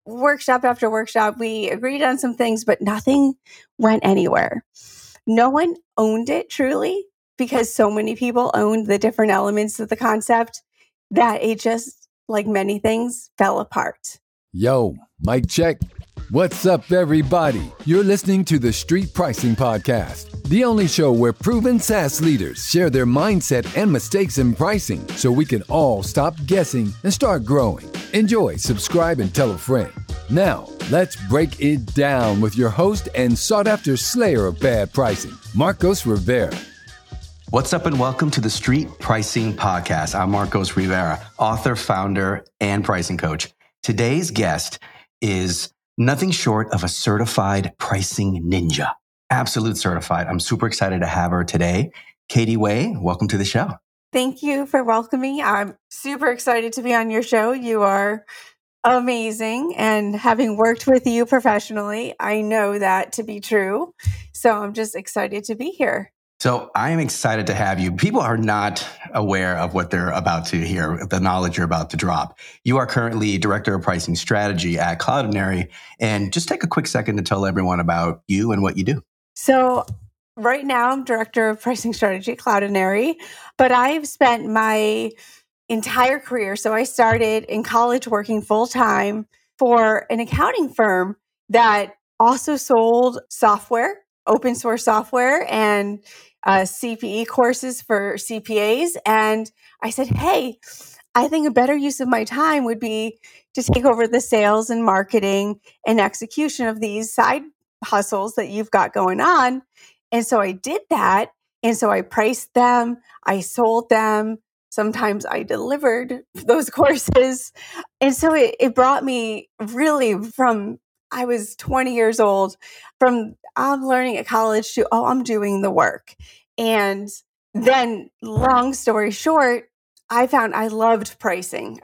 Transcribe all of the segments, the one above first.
workshop after workshop, we agreed on some things, but nothing went anywhere. No one owned it truly because so many people owned the different elements of the concept that it just, like many things, fell apart. Yo, mic check. What's up, everybody? You're listening to the Street Pricing Podcast, the only show where proven SaaS leaders share their mindset and mistakes in pricing so we can all stop guessing and start growing. Enjoy, subscribe, and tell a friend. Now, let's break it down with your host and sought-after slayer of bad pricing, Marcos Rivera. What's up and welcome to the Street Pricing Podcast. I'm Marcos Rivera, author, founder, and pricing coach. Today's guest is nothing short of a certified pricing ninja. Absolute certified. I'm super excited to have her today. Katie Wei, welcome to the show. Thank you for welcoming me. I'm super excited to be on your show. You are amazing. And having worked with you professionally, I know that to be true. So I'm just excited to be here. So I am excited to have you. People are not aware of what they're about to hear, the knowledge you're about to drop. You are currently Director of Pricing Strategy at Cloudinary. And just take a quick second to tell everyone about you and what you do. So right now, I'm Director of Pricing Strategy at Cloudinary, but I've spent my entire career. So I started in college working full-time for an accounting firm that also sold software, open source software, and CPE courses for CPAs. And I said, hey, I think a better use of my time would be to take over the sales and marketing and execution of these side hustles that you've got going on. And so I did that. And so I priced them, I sold them. Sometimes I delivered those courses. And so it brought me really from, I was 20 years old, from I'm learning at college to, I'm doing the work. And then long story short, I found I loved pricing.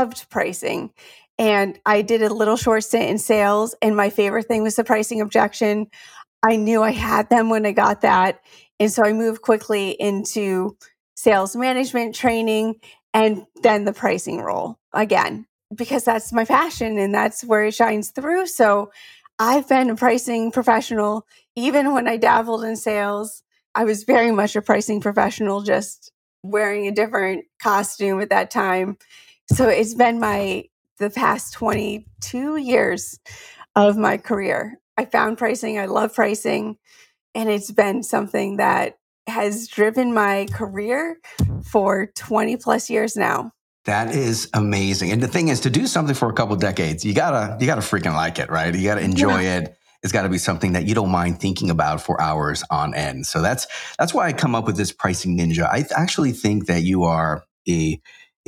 And I did a little short stint in sales. And my favorite thing was the pricing objection. I knew I had them when I got that. And so I moved quickly into sales management training and then the pricing role again, because that's my passion and that's where it shines through. So I've been a pricing professional. Even when I dabbled in sales, I was very much a pricing professional, just wearing a different costume at that time. So it's been the past 22 years of my career. I found pricing. I love pricing. And it's been something that has driven my career for 20 plus years now. That is amazing. And the thing is, to do something for a couple of decades, you gotta freaking like it, right? You gotta enjoy it. It's got to be something that you don't mind thinking about for hours on end. So that's why I come up with this pricing ninja. I actually think that you are a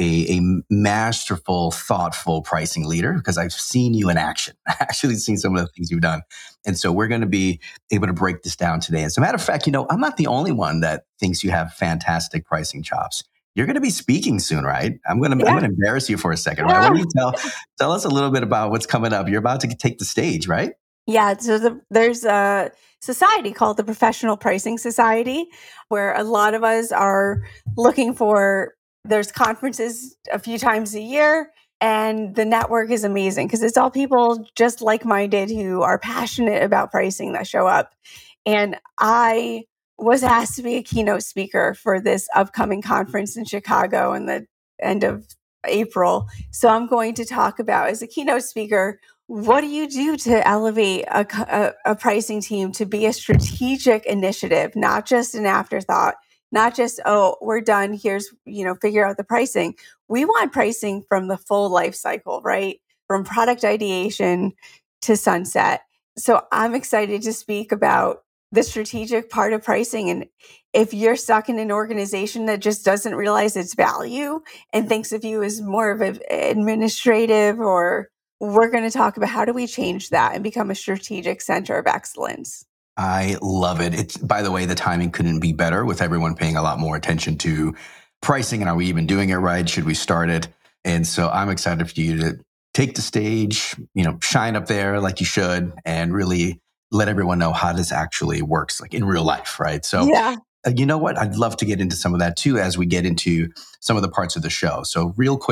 masterful, thoughtful pricing leader because I've seen you in action. I've actually seen some of the things you've done. And so we're going to be able to break this down today. As a matter of fact, I'm not the only one that thinks you have fantastic pricing chops. You're going to be speaking soon, right? I'm going to embarrass you for a second, right? Why don't you tell us a little bit about what's coming up? You're about to take the stage, right? Yeah, so there's a society called the Professional Pricing Society, where a lot of us are looking for, there's conferences a few times a year, and the network is amazing because it's all people just like-minded who are passionate about pricing that show up. And I was asked to be a keynote speaker for this upcoming conference in Chicago in the end of April. So I'm going to talk about, as a keynote speaker, what do you do to elevate a pricing team to be a strategic initiative, not just an afterthought, not just, we're done, here's, figure out the pricing. We want pricing from the full life cycle, right? From product ideation to sunset. So I'm excited to speak about the strategic part of pricing. And if you're stuck in an organization that just doesn't realize its value and thinks of you as more of an administrative, we're going to talk about how do we change that and become a strategic center of excellence. I love it. By the way, the timing couldn't be better with everyone paying a lot more attention to pricing. And are we even doing it right? Should we start it? And so I'm excited for you to take the stage, shine up there like you should, and really let everyone know how this actually works, like in real life, right? So, you know what? I'd love to get into some of that too as we get into some of the parts of the show. So real quick,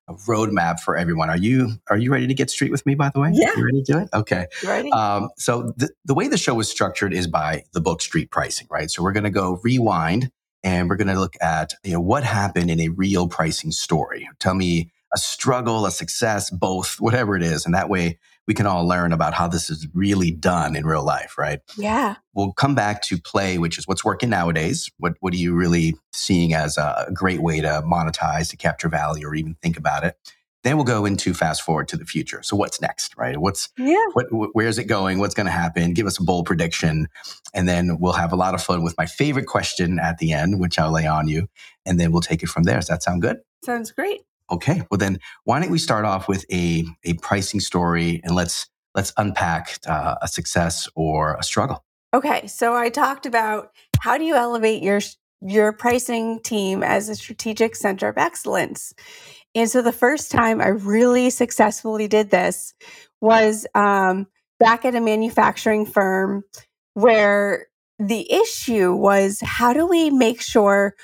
roadmap for everyone. Are you ready to get straight with me, by the way? Yeah. You ready to do it? Okay. Ready? So the way the show is structured is by the book Street Pricing, right? So we're going to go rewind and we're going to look at what happened in a real pricing story. Tell me a struggle, a success, both, whatever it is. And that way we can all learn about how this is really done in real life, right? Yeah. We'll come back to play, which is what's working nowadays. What are you really seeing as a great way to monetize, to capture value, or even think about it? Then we'll go into fast forward to the future. So what's next, right? Where's it going? What's going to happen? Give us a bold prediction. And then we'll have a lot of fun with my favorite question at the end, which I'll lay on you. And then we'll take it from there. Does that sound good? Sounds great. Okay. Well, then why don't we start off with a pricing story, and let's unpack a success or a struggle. Okay, so I talked about how do you elevate your pricing team as a strategic center of excellence. And so the first time I really successfully did this was back at a manufacturing firm where the issue was, how do we make sure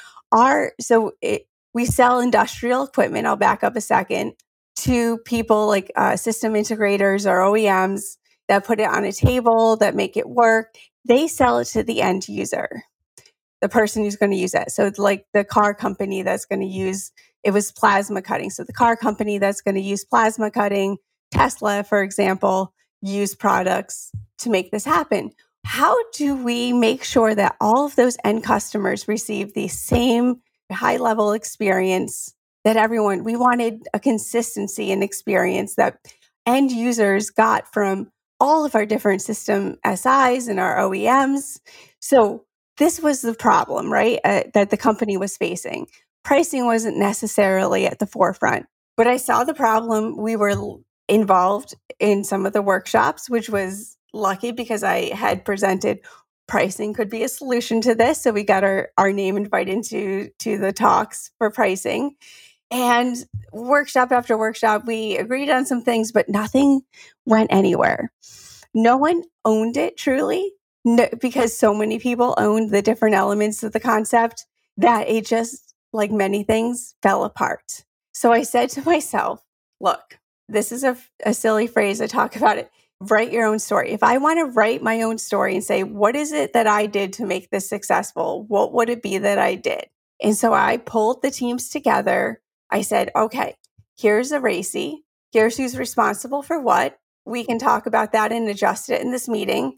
we sell industrial equipment. I'll back up a second, to people like system integrators or OEMs that put it on a table, that make it work. They sell it to the end user, the person who's going to use it. So it's like the car company that's going to use, it was plasma cutting. So the car company that's going to use plasma cutting, Tesla, for example, use products to make this happen. How do we make sure that all of those end customers receive the same high level experience that everyone, we wanted a consistency in experience that end users got from all of our different system SIs and our OEMs. So this was the problem, right? That the company was facing. Pricing wasn't necessarily at the forefront, but I saw the problem. We were involved in some of the workshops, which was lucky because I had presented pricing could be a solution to this. So we got our name invited to the talks for pricing. And workshop after workshop, we agreed on some things, but nothing went anywhere. No one owned it truly, because so many people owned the different elements of the concept that it just, like many things, fell apart. So I said to myself, look, this is a silly phrase. I talk about it. Write your own story. If I want to write my own story and say, what is it that I did to make this successful? What would it be that I did? And so I pulled the teams together. I said, okay, here's a RACI. Here's who's responsible for what. We can talk about that and adjust it in this meeting.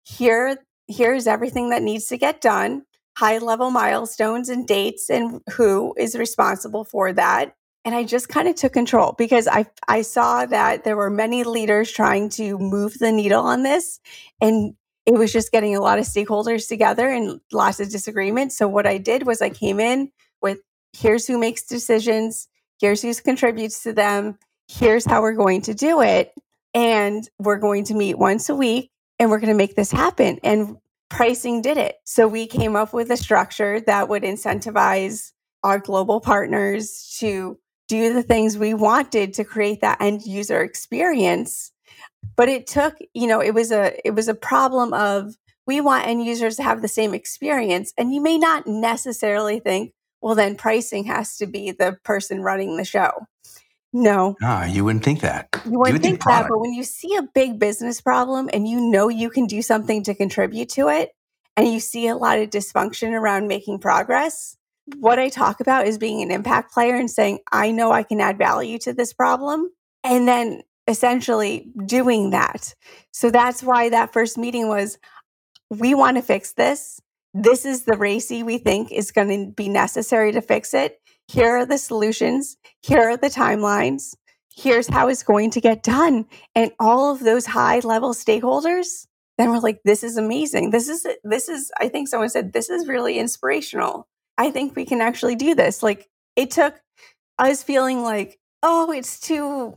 Here's everything that needs to get done, high level milestones and dates, and who is responsible for that. And I just kind of took control because I saw that there were many leaders trying to move the needle on this. And it was just getting a lot of stakeholders together and lots of disagreements. So what I did was I came in with, here's who makes decisions. Here's who contributes to them. Here's how we're going to do it. And we're going to meet once a week and we're going to make this happen. And pricing did it. So we came up with a structure that would incentivize our global partners to do the things we wanted to create that end user experience. But it took, it was a problem of, we want end users to have the same experience. And you may not necessarily think, well, then pricing has to be the person running the show. No. You wouldn't think that. You wouldn't think that, but when you see a big business problem and you can do something to contribute to it, and you see a lot of dysfunction around making progress, what I talk about is being an impact player and saying, I know I can add value to this problem, and then essentially doing that. So that's why that first meeting was, we want to fix this. This is the RACI we think is going to be necessary to fix it. Here are the solutions. Here are the timelines. Here's how it's going to get done. And all of those high level stakeholders, then we're like, this is amazing. This is, I think someone said, this is really inspirational. I think we can actually do this. Like, it took us feeling like, oh, it's too,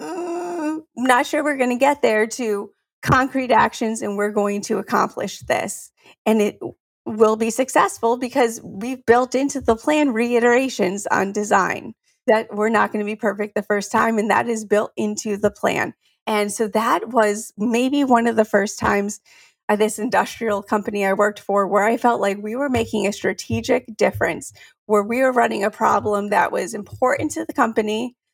not sure we're going to get there, to concrete actions and we're going to accomplish this. And it will be successful because we've built into the plan reiterations on design that we're not going to be perfect the first time. And that is built into the plan. And so that was maybe one of the first times at this industrial company I worked for where I felt like we were making a strategic difference, where we were running a problem that was important to the company,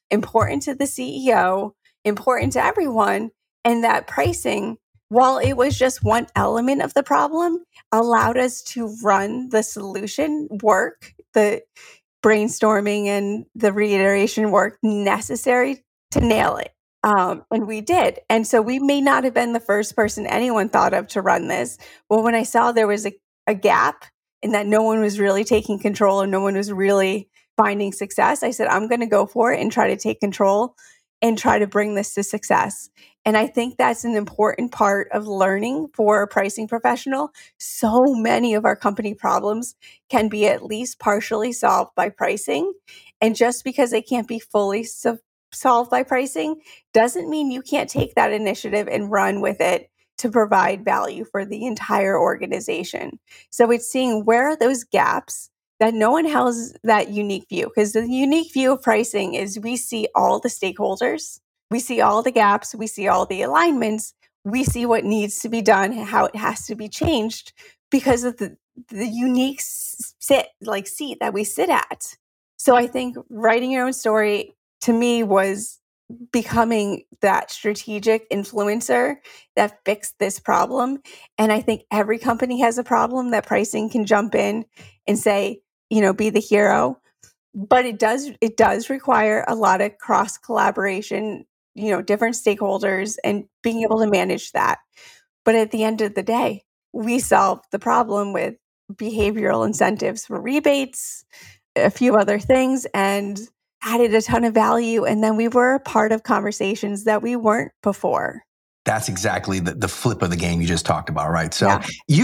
important to the CEO, important to everyone, and that pricing, while it was just one element of the problem, allowed us to run the solution work, the brainstorming and the reiteration work necessary to nail it. And we did. And so we may not have been the first person anyone thought of to run this. Well, when I saw there was a gap and that no one was really taking control and no one was really finding success, I said, I'm going to go for it and try to take control and try to bring this to success. And I think that's an important part of learning for a pricing professional. So many of our company problems can be at least partially solved by pricing. And just because they can't be fully solved by pricing doesn't mean you can't take that initiative and run with it to provide value for the entire organization. So it's seeing where are those gaps that no one has that unique view, because the unique view of pricing is we see all the stakeholders, we see all the gaps, we see all the alignments, we see what needs to be done, how it has to be changed because of the unique seat that we sit at. So I think writing your own story to me was becoming that strategic influencer that fixed this problem. And I think every company has a problem that pricing can jump in and say, be the hero. But it does require a lot of cross collaboration, different stakeholders and being able to manage that. But at the end of the day, we solved the problem with behavioral incentives for rebates, a few other things, and added a ton of value. And then we were a part of conversations that we weren't before. That's exactly the flip of the game you just talked about, right? So,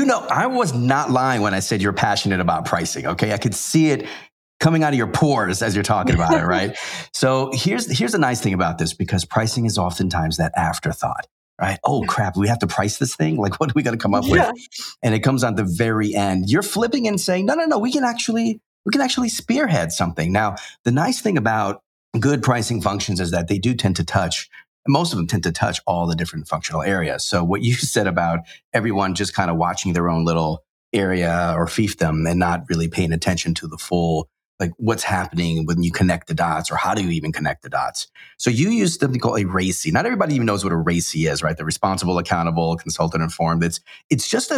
I was not lying when I said you're passionate about pricing, okay? I could see it coming out of your pores as you're talking about it, right? So here's the nice thing about this, because pricing is oftentimes that afterthought, right? Oh, crap, we have to price this thing? Like, what are we going to come up with? And it comes on the very end. You're flipping and saying, no, we can actually spearhead something. Now, the nice thing about good pricing functions is that they do tend to touch, most of them tend to touch all the different functional areas. So what you said about everyone just kind of watching their own little area or fiefdom and not really paying attention to the full, like what's happening when you connect the dots, or how do you even connect the dots? So you use something called a RACI. Not everybody even knows what a RACI is, right? The responsible, accountable, consultant, informed. It's just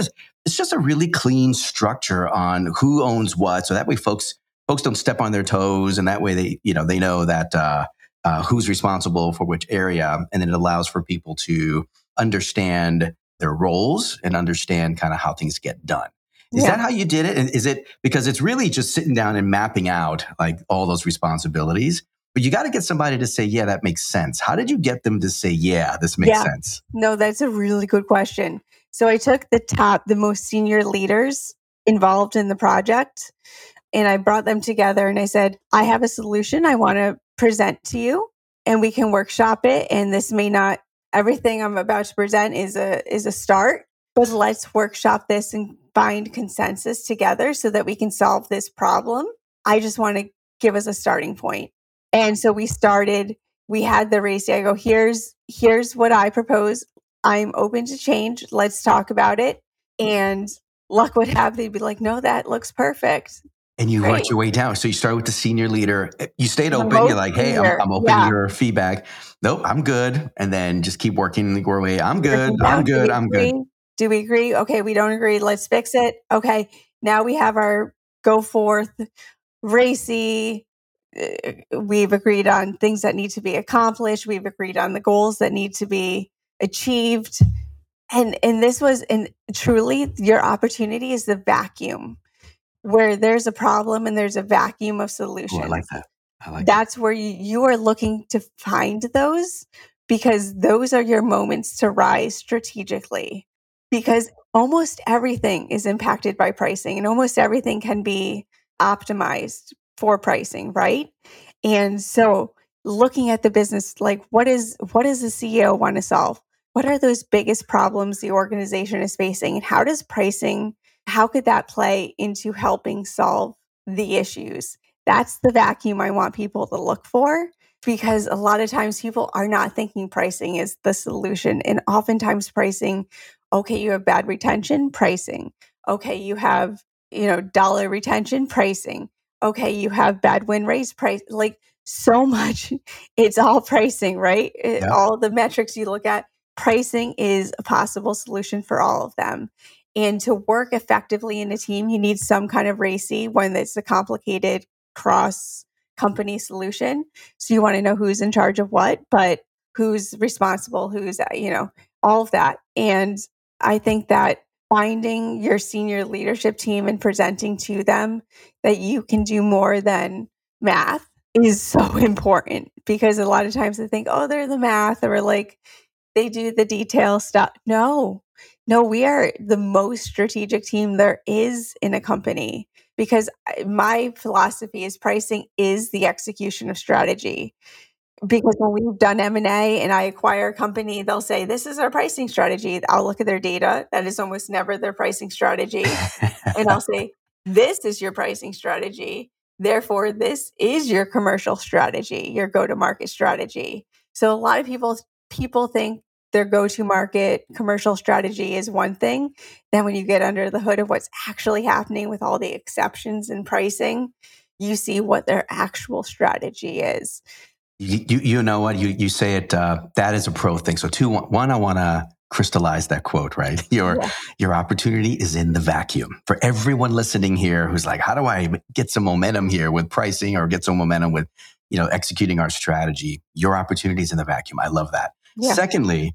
a really clean structure on who owns what. So that way folks don't step on their toes, and that way they know that who's responsible for which area. And then it allows for people to understand their roles and understand kind of how things get done. Is that how you did it? And is it because it's really just sitting down and mapping out like all those responsibilities? But you got to get somebody to say, yeah, that makes sense. How did you get them to say, yeah, this makes sense? No, that's a really good question. So I took the most senior leaders involved in the project, and I brought them together and I said, I have a solution I want to present to you, and we can workshop it. And this may not, everything I'm about to present is a start, but let's workshop this and find consensus together so that we can solve this problem. I just want to give us a starting point. And so we had the RACI. I go, here's what I propose. I'm open to change. Let's talk about it. And luck would have, they'd be like, no, that looks perfect. And you worked your way down. So you started with the senior leader. You stayed open. You're like, hey, I'm open to your feedback. Nope, I'm good. And then just keep working your way. I'm good. I'm good. I'm good. Do we agree? Okay, we don't agree. Let's fix it. Okay, now we have our go forth RACI. We've agreed on things that need to be accomplished. We've agreed on the goals that need to be achieved. And this was, and truly your opportunity is the vacuum where there's a problem and there's a vacuum of solutions. Oh, I like that. That's where you are looking to find those, because those are your moments to rise strategically. Because almost everything is impacted by pricing and almost everything can be optimized for pricing, right? And so looking at the business, like what does the CEO want to solve? What are those biggest problems the organization is facing? And how could that play into helping solve the issues? That's the vacuum I want people to look for, because a lot of times people are not thinking pricing is the solution. And oftentimes pricing, okay, you have bad retention, pricing. Okay, you have, dollar retention, pricing. Okay, you have bad win rates, price. Like so much, it's all pricing, right? Yeah. All the metrics you look at, pricing is a possible solution for all of them. And to work effectively in a team, you need some kind of RACI when it's a complicated cross company solution. So you want to know who's in charge of what, but who's responsible, who's, all of that. And I think that finding your senior leadership team and presenting to them that you can do more than math is so important, because a lot of times they think, oh, they're the math, or like they do the detail stuff. No, we are the most strategic team there is in a company, because my philosophy is pricing is the execution of strategy. Because when we've done M&A and I acquire a company, they'll say, this is our pricing strategy. I'll look at their data. That is almost never their pricing strategy. And I'll say, this is your pricing strategy. Therefore, this is your commercial strategy, your go-to-market strategy. So a lot of people think their go-to-market commercial strategy is one thing. Then when you get under the hood of what's actually happening with all the exceptions in pricing, you see what their actual strategy is. You know what? You say it, that is a pro thing. So one, I want to crystallize that quote, right? Your opportunity is in the vacuum. For everyone listening here who's like, how do I get some momentum here with pricing, or get some momentum with, executing our strategy? Your opportunity is in the vacuum. I love that. Yeah. Secondly,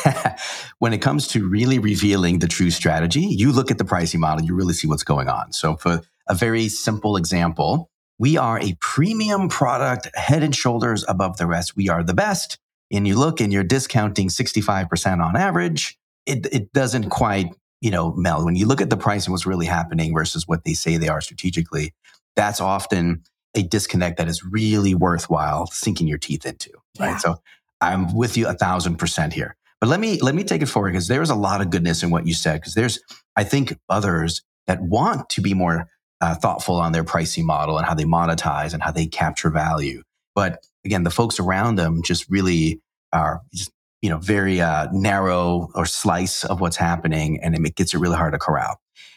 when it comes to really revealing the true strategy, you look at the pricing model, you really see what's going on. So for a very simple example, we are a premium product, head and shoulders above the rest. We are the best. And you look and you're discounting 65% on average. It doesn't quite, meld. When you look at the price and what's really happening versus what they say they are strategically, that's often a disconnect that is really worthwhile sinking your teeth into. Right. Yeah. So I'm with you 1,000% here. But let me take it forward, because there's a lot of goodness in what you said. Because there's, I think, others that want to be more thoughtful on their pricing model and how they monetize and how they capture value. But again, the folks around them just really are just, very narrow or slice of what's happening, and it gets it really hard to corral.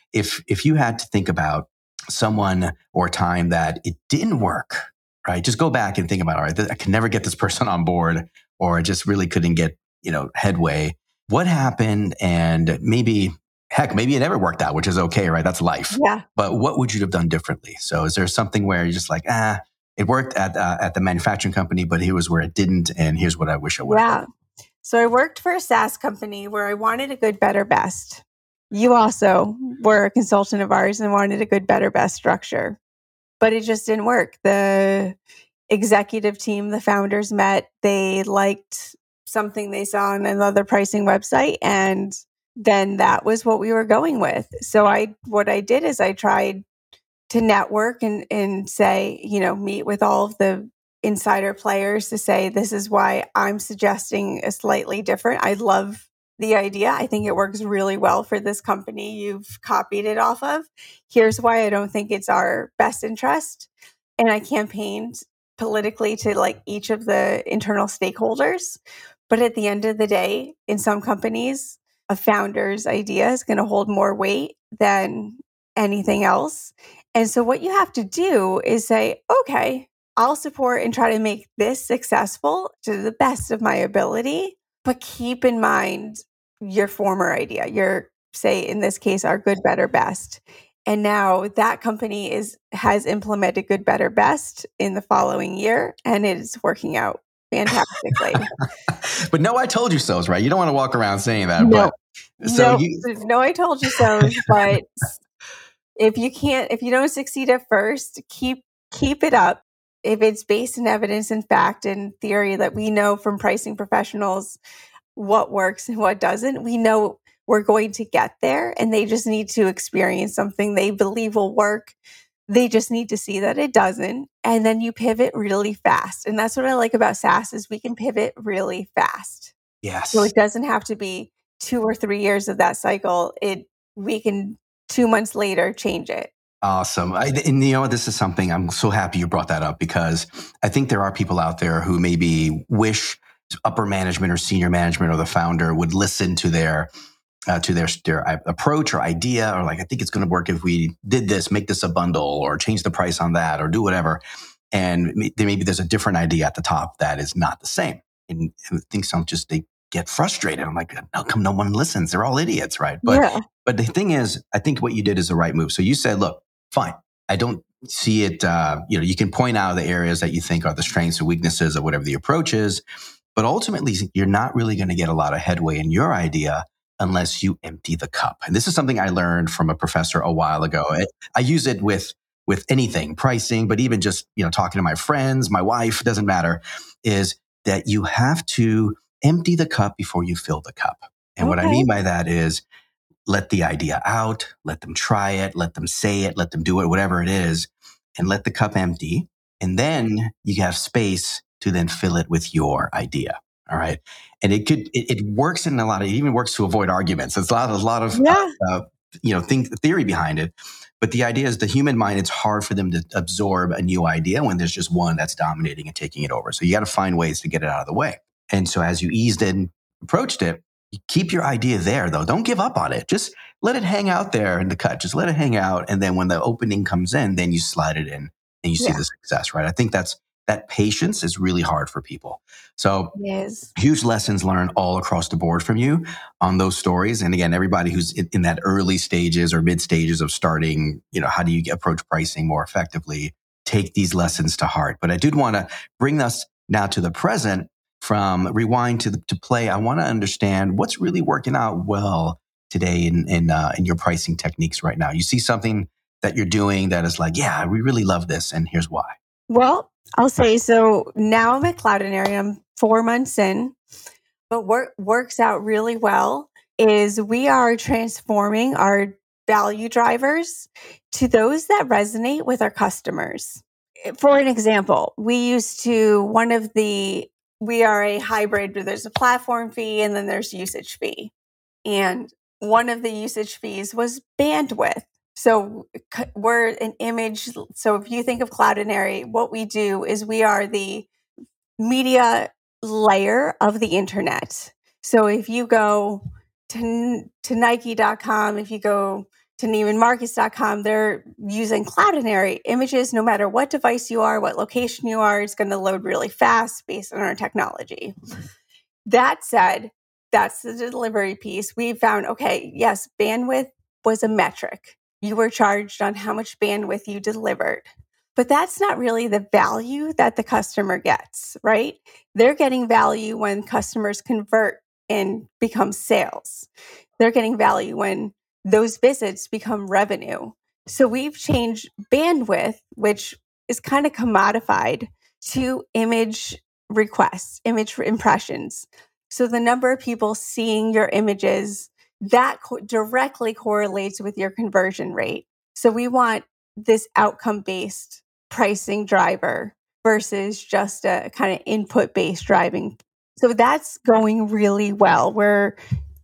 If you had to think about someone or a time that it didn't work, right? Just go back and think about, all right, I can never get this person on board, or I just really couldn't get, headway. What happened? And maybe it never worked out, which is okay, right? That's life. Yeah. But what would you have done differently? So is there something where you're just like, it worked at the manufacturing company, but here was where it didn't, and here's what I wish I would have done? So I worked for a SaaS company where I wanted a good, better, best. You also were a consultant of ours and wanted a good, better, best structure, but it just didn't work. The executive team, the founders met, they liked something they saw on another pricing website, and then that was what we were going with. So what I did is I tried to network and say, meet with all of the insider players to say, this is why I'm suggesting a slightly different. I love the idea. I think it works really well for this company you've copied it off of. Here's why I don't think it's our best interest. And I campaigned politically to each of the internal stakeholders. But at the end of the day, in some companies, a founder's idea is going to hold more weight than anything else. And so what you have to do is say, okay, I'll support and try to make this successful to the best of my ability, but keep in mind your former idea, your, say, in this case, our good, better, best. And now that company has implemented good, better, best in the following year, and it is working out fantastically. But no, I told you so's, right? You don't want to walk around saying that. No, but no, I told you so's. But if you don't succeed at first, keep it up. If it's based in evidence and fact and theory that we know from pricing professionals what works and what doesn't, we know we're going to get there, and they just need to experience something they believe will work. They just need to see that it doesn't, and then you pivot really fast. And that's what I like about SaaS is we can pivot really fast. Yes. So it doesn't have to be 2 or 3 years of that cycle. We can 2 months later change it. Awesome. And this is something I'm so happy you brought that up, because I think there are people out there who maybe wish upper management or senior management or the founder would listen to their approach or idea, or I think it's going to work if we did this, make this a bundle, or change the price on that, or do whatever. And maybe there's a different idea at the top that is not the same. And things don't just, they get frustrated. I'm like, how come no one listens? They're all idiots, right? Yeah. But the thing is, I think what you did is the right move. So you said, look, fine, I don't see it. You can point out the areas that you think are the strengths or weaknesses of whatever the approach is. But ultimately, you're not really going to get a lot of headway in your idea unless you empty the cup. And this is something I learned from a professor a while ago. I use it with anything, pricing, but even just, talking to my friends, my wife, doesn't matter, is that you have to empty the cup before you fill the cup. And what I mean by that is let the idea out, let them try it, let them say it, let them do it, whatever it is, and let the cup empty. And then you have space to then fill it with your idea. All right. And it works in it even works to avoid arguments. It's a lot of theory behind it. But the idea is the human mind, it's hard for them to absorb a new idea when there's just one that's dominating and taking it over. So you got to find ways to get it out of the way. And so as you eased in, approached it, you keep your idea there though. Don't give up on it. Just let it hang out there in the cut. Just let it hang out. And then when the opening comes in, then you slide it in and you see the success, right? I think that patience is really hard for people. So huge lessons learned all across the board from you on those stories. And again, everybody who's in that early stages or mid stages of starting, how do you approach pricing more effectively? Take these lessons to heart. But I did want to bring us now to the present. From rewind to play, I want to understand what's really working out well today in your pricing techniques right now. You see something that you're doing that is like, yeah, we really love this, and here's why. Well, I'll say, so now I'm at Cloudinary. I'm 4 months in, but what works out really well is we are transforming our value drivers to those that resonate with our customers. For an example, we are a hybrid where there's a platform fee and then there's usage fee. And one of the usage fees was bandwidth. So we're an image. So if you think of Cloudinary, what we do is we are the media layer of the internet. So if you go to Nike.com, if you go to NeimanMarcus.com, they're using Cloudinary images. No matter what device you are, what location you are, it's going to load really fast based on our technology. That said, that's the delivery piece. We found, yes, bandwidth was a metric. You were charged on how much bandwidth you delivered. But that's not really the value that the customer gets, right? They're getting value when customers convert and become sales. They're getting value when those visits become revenue. So we've changed bandwidth, which is kind of commodified, to image requests, image impressions. So the number of people seeing your images, that directly correlates with your conversion rate. So we want this outcome-based pricing driver versus just a kind of input-based driving. So that's going really well. We're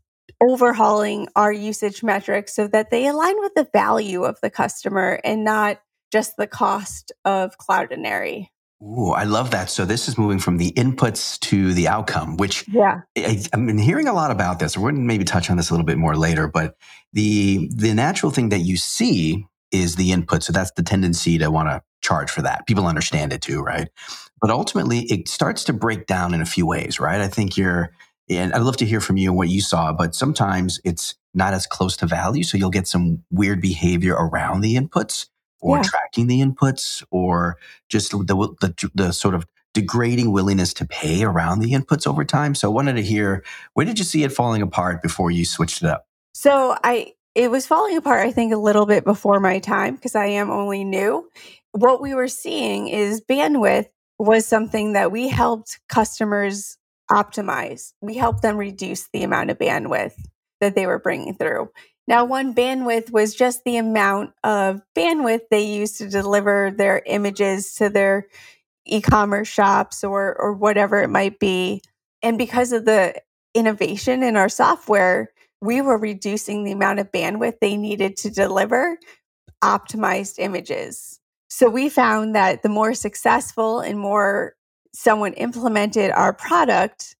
overhauling our usage metrics so that they align with the value of the customer and not just the cost of Cloudinary. Ooh, I love that. So this is moving from the inputs to the outcome, which I've been hearing a lot about this. We're going to maybe touch on this a little bit more later, but the natural thing that you see is the input. So that's the tendency to want to charge for that. People understand it too, right? But ultimately, it starts to break down in a few ways, right? I think and I'd love to hear from you and what you saw, but sometimes it's not as close to value. So you'll get some weird behavior around the inputs or tracking the inputs or just the sort of degrading willingness to pay around the inputs over time. So I wanted to hear, where did you see it falling apart before you switched it up? So it was falling apart, I think, a little bit before my time because I am only new. What we were seeing is bandwidth was something that we helped customers optimize. We helped them reduce the amount of bandwidth that they were bringing through. Now, one, bandwidth was just the amount of bandwidth they used to deliver their images to their e-commerce shops or whatever it might be. And because of the innovation in our software, we were reducing the amount of bandwidth they needed to deliver optimized images. So we found that the more successful and more someone implemented our product,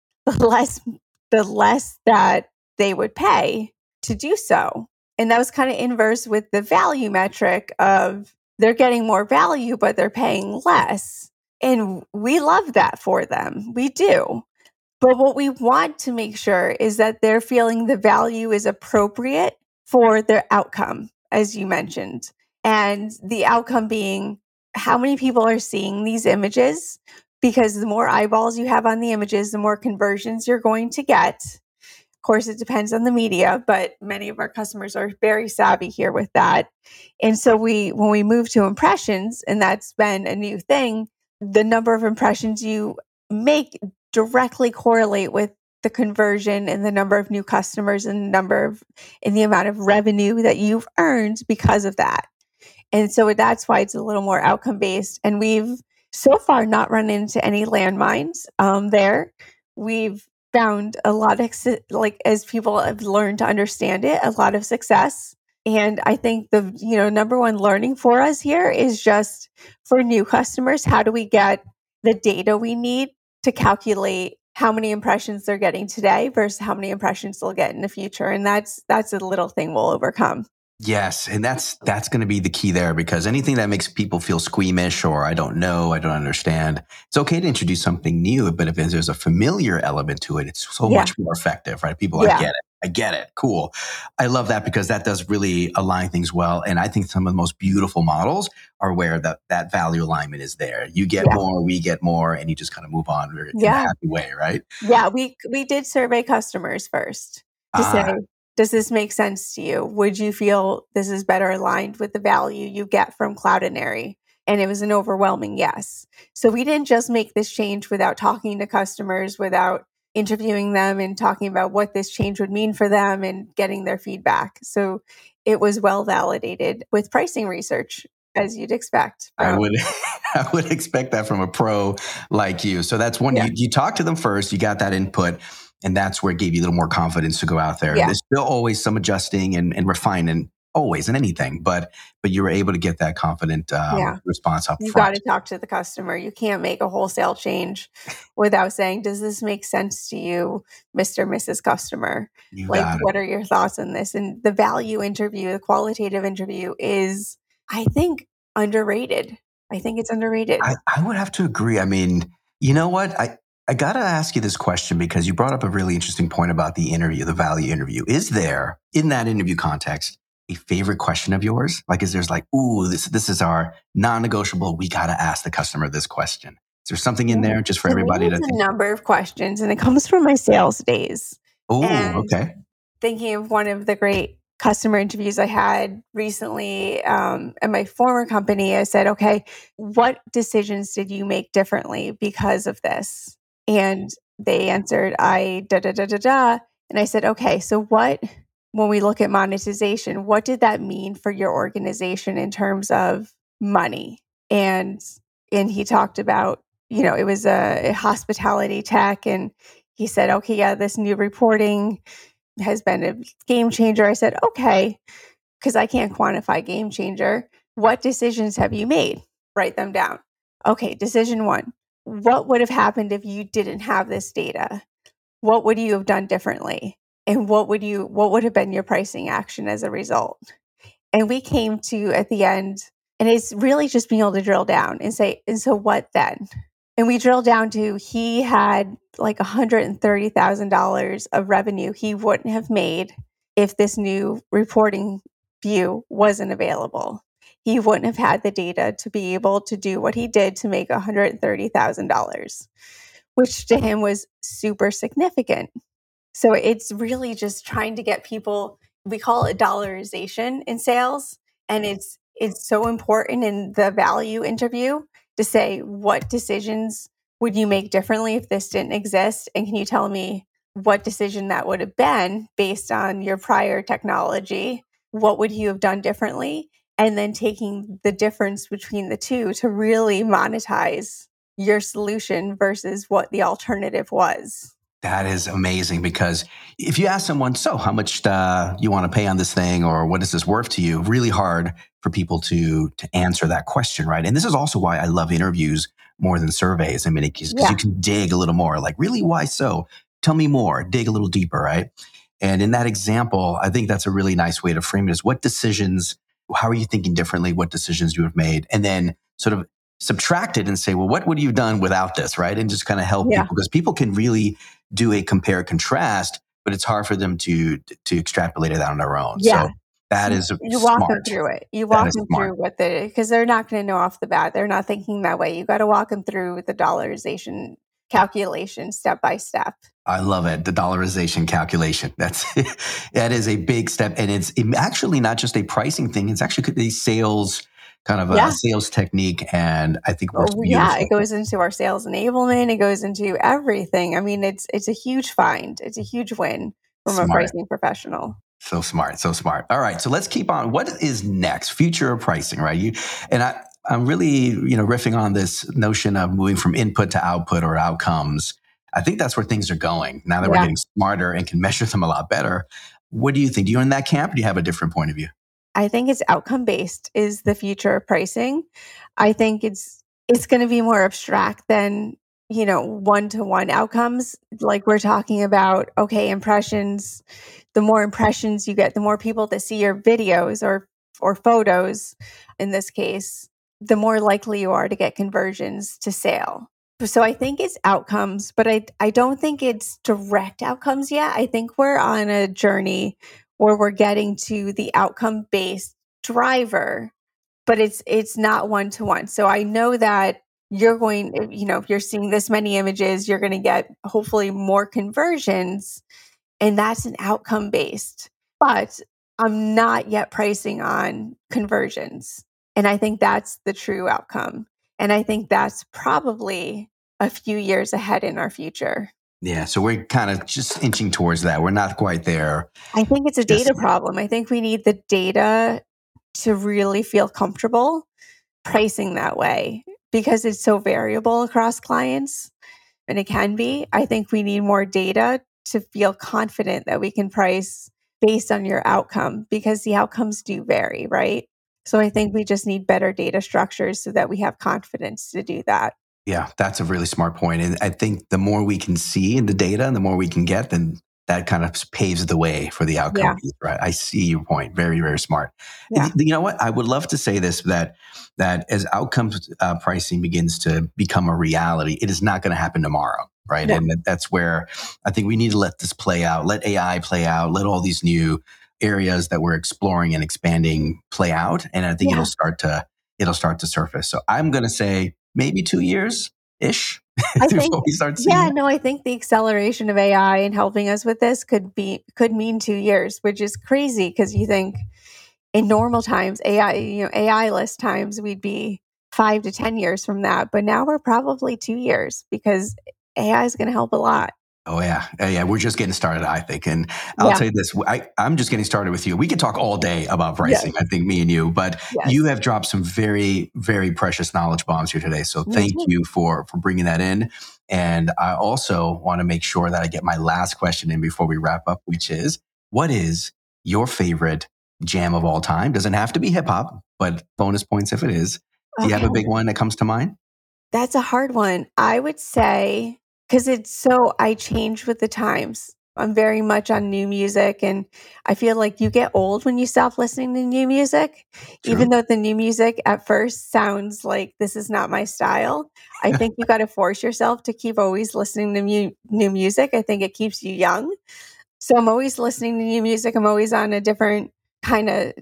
the less that they would pay to do so. And that was kind of inverse with the value metric of they're getting more value, but they're paying less. And we love that for them. We do. But what we want to make sure is that they're feeling the value is appropriate for their outcome, as you mentioned. And the outcome being how many people are seeing these images, because the more eyeballs you have on the images, the more conversions you're going to get. Of course, it depends on the media, but many of our customers are very savvy here with that. And so when we move to impressions, and that's been a new thing, the number of impressions you make directly correlate with the conversion and the number of new customers and the amount of revenue that you've earned because of that. And so that's why it's a little more outcome based. And we've so far not run into any landmines there. We've found a lot of, as people have learned to understand it, a lot of success. And I think the number one learning for us here is just for new customers, how do we get the data we need to calculate how many impressions they're getting today versus how many impressions they'll get in the future. And that's a little thing we'll overcome. Yes. And that's going to be the key there, because anything that makes people feel squeamish or I don't know, I don't understand, it's okay to introduce something new. But if there's a familiar element to it, it's so much more effective, right? People, I get it. Cool. I love that, because that does really align things well. And I think some of the most beautiful models are where that value alignment is there. You get more, we get more, and you just kind of move on in a happy way, right? Yeah. We did survey customers first to say, does this make sense to you? Would you feel this is better aligned with the value you get from Cloudinary? And it was an overwhelming yes. So we didn't just make this change without talking to customers, without interviewing them and talking about what this change would mean for them and getting their feedback. So it was well validated with pricing research, as you'd expect. I would expect that from a pro like you. So that's one, you talk to them first, you got that input, and that's where it gave you a little more confidence to go out there. Yeah. There's still always some adjusting and refining, always in anything, but you were able to get that confident response up front. You got to talk to the customer. You can't make a wholesale change without saying, does this make sense to you, Mr. Mrs. Customer? What are your thoughts on this? And the value interview, the qualitative interview is, I think, underrated. I think it's underrated. I would have to agree. I mean, you know what? I got to ask you this question, because you brought up a really interesting point about the interview, the value interview. Is there, in that interview context, a favorite question of yours? Like, is there's this is our non-negotiable, we got to ask the customer this question? Is there something in there just for everybody to think? There's a number of questions, and it comes from my sales days. Oh, okay. Thinking of one of the great customer interviews I had recently at my former company, I said, okay, what decisions did you make differently because of this? And they answered, And I said, okay, so when we look at monetization, what did that mean for your organization in terms of money? And he talked about, it was a hospitality tech. And he said, okay, yeah, this new reporting has been a game changer. I said, okay, because I can't quantify game changer. What decisions have you made? Write them down. Okay, decision 1. What would have happened if you didn't have this data? What would you have done differently? And what would have been your pricing action as a result? And we came to, at the end, and it's really just being able to drill down and say, and so what then? And we drilled down to, he had like $130,000 of revenue he wouldn't have made if this new reporting view wasn't available. He wouldn't have had the data to be able to do what he did to make $130,000, which to him was super significant. So it's really just trying to get people, we call it dollarization in sales. And it's so important in the value interview to say, what decisions would you make differently if this didn't exist? And can you tell me what decision that would have been based on your prior technology? What would you have done differently? And then taking the difference between the two to really monetize your solution versus what the alternative was. That is amazing, because if you ask someone, so how much you want to pay on this thing, or what is this worth to you? Really hard for people to answer that question, right? And this is also why I love interviews more than surveys. I mean, because you can dig a little more, like, really, why so? Tell me more, dig a little deeper, right? And in that example, I think that's a really nice way to frame it, is what decisions How are you thinking differently? What decisions you have made? And then sort of subtract it and say, well, what would you have done without this, right? And just kind of help Yeah. people, because people can really do a compare contrast, but it's hard for them to extrapolate it out on their own. Yeah. So that is You walk them smart. through it. You That walk is them smart. through what they, because they're not going to know off the bat. They're not thinking that way. You got to walk them through the dollarization calculation step by step. I love it. The dollarization calculation. That is a big step. And it's actually not just a pricing thing. It's actually a sales kind of a sales technique. And I think works beautiful. It goes into our sales enablement. It goes into everything. I mean, it's a huge find. It's a huge win from a pricing professional. So smart. So smart. All right. So let's keep on. What is next? Future of pricing, right? I'm really, riffing on this notion of moving from input to output or outcomes. I think that's where things are going now that we're getting smarter and can measure them a lot better. What do you think? Do you in that camp or do you have a different point of view? I think it's outcome based is the future of pricing. I think it's going to be more abstract than, one-to-one outcomes. Like we're talking about, okay, impressions. The more impressions you get, the more people that see your videos or photos, in this case, the more likely you are to get conversions to sale. So I think it's outcomes, but I don't think it's direct outcomes yet. I think we're on a journey where we're getting to the outcome-based driver, but it's not one-to-one. So I know that you're going, if you're seeing this many images, you're going to get hopefully more conversions, and that's an outcome-based. But I'm not yet pricing on conversions. And I think that's the true outcome. And I think that's probably a few years ahead in our future. Yeah, so we're kind of just inching towards that. We're not quite there. I think it's a data problem. I think we need the data to really feel comfortable pricing that way because it's so variable across clients, and it can be. I think we need more data to feel confident that we can price based on your outcome because the outcomes do vary, right? So I think we just need better data structures so that we have confidence to do that. Yeah, that's a really smart point. And I think the more we can see in the data and the more we can get, then that kind of paves the way for the outcome piece, right? I see your point. Very, very smart. Yeah. You know what? I would love to say this, that as outcomes pricing begins to become a reality, it is not going to happen tomorrow, right? Yeah. And that's where I think we need to let this play out, let AI play out, let all these new areas that we're exploring and expanding play out. And I think it'll start to surface. So I'm going to say, maybe 2 years-ish I think, we start seeing I think the acceleration of AI and helping us with this could mean 2 years, which is crazy because you think in normal times, AI-less times, we'd be 5 to 10 years from that. But now we're probably 2 years because AI is going to help a lot. Oh, yeah. Yeah, we're just getting started, I think. And I'll tell you this, I'm just getting started with you. We could talk all day about pricing, I think, me and you, but you have dropped some very, very precious knowledge bombs here today. So thank you for bringing that in. And I also want to make sure that I get my last question in before we wrap up, which is, what is your favorite jam of all time? Doesn't have to be hip hop, but bonus points if it is. Do you have a big one that comes to mind? That's a hard one. I would say, because I change with the times. I'm very much on new music, and I feel like you get old when you stop listening to new music. True. Even though the new music at first sounds like this is not my style. I think you got to force yourself to keep always listening to new music. I think it keeps you young. So I'm always listening to new music. I'm always on a different kind of,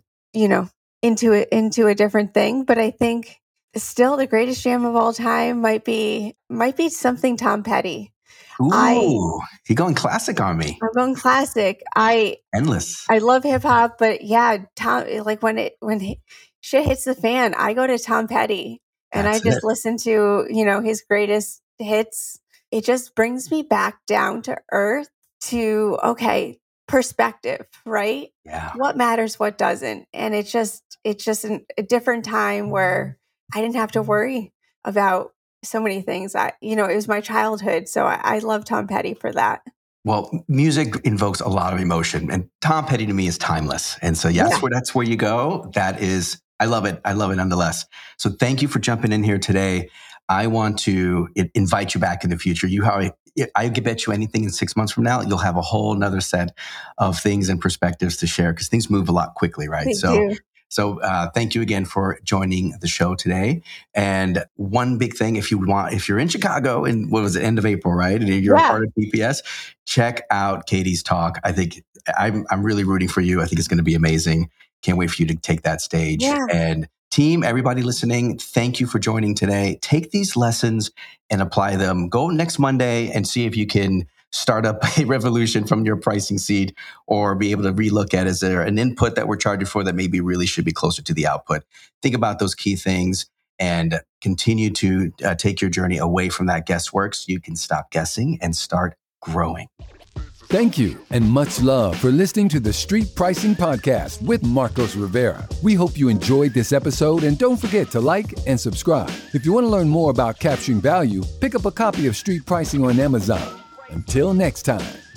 into a different thing. But I think still the greatest jam of all time might be something Tom Petty. Ooh, you're going classic on me. I'm going classic. Endless. I love hip hop, but yeah, Tom, like when shit hits the fan, I go to Tom Petty and I just listen to, his greatest hits. It just brings me back down to earth to, perspective, right? Yeah. What matters, what doesn't. And it's just a different time where I didn't have to worry about so many things. It was my childhood. So I love Tom Petty for that. Well, music invokes a lot of emotion, and Tom Petty to me is timeless. And so that's where you go. I love it. I love it nonetheless. So thank you for jumping in here today. I want to invite you back in the future. I could bet you anything in 6 months from now, you'll have a whole nother set of things and perspectives to share because things move a lot quickly, right? So thank you again for joining the show today. And one big thing, if you're in Chicago and what was it, end of April, right? And you're a part of PPS, check out Katie's talk. I think I'm really rooting for you. I think it's going to be amazing. Can't wait for you to take that stage. Yeah. And team, everybody listening, thank you for joining today. Take these lessons and apply them. Go next Monday and see if you can start up a revolution from your pricing seat or be able to relook at, is there an input that we're charging for that maybe really should be closer to the output? Think about those key things and continue to take your journey away from that guesswork so you can stop guessing and start growing. Thank you and much love for listening to the Street Pricing Podcast with Marcos Rivera. We hope you enjoyed this episode and don't forget to like and subscribe. If you want to learn more about capturing value, pick up a copy of Street Pricing on Amazon. Until next time.